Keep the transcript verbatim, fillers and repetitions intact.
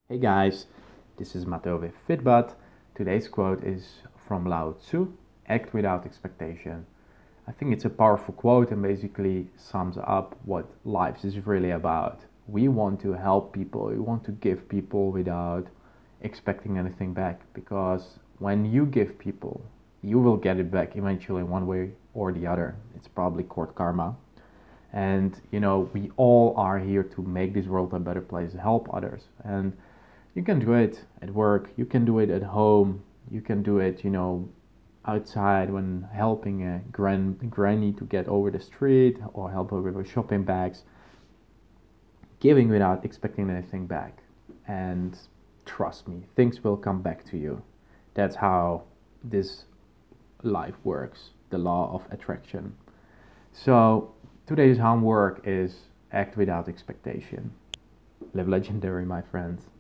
Hey guys, this is Matteo with Fitbot. Today's quote is from Lao Tzu, act without expectation. I think it's a powerful quote and basically sums up what life is really about. We want to help people, we want to give people without expecting anything back because when you give people, you will get it back eventually one way or the other. It's probably called karma. And you know, we all are here to make this world a better place, help others. And you can do it at work, you can do it at home, you can do it, you know, outside when helping a gran- granny to get over the street or help her with her shopping bags. Giving without expecting anything back. And trust me, things will come back to you. That's how this life works, the law of attraction. So today's homework is act without expectation. Live legendary, my friends.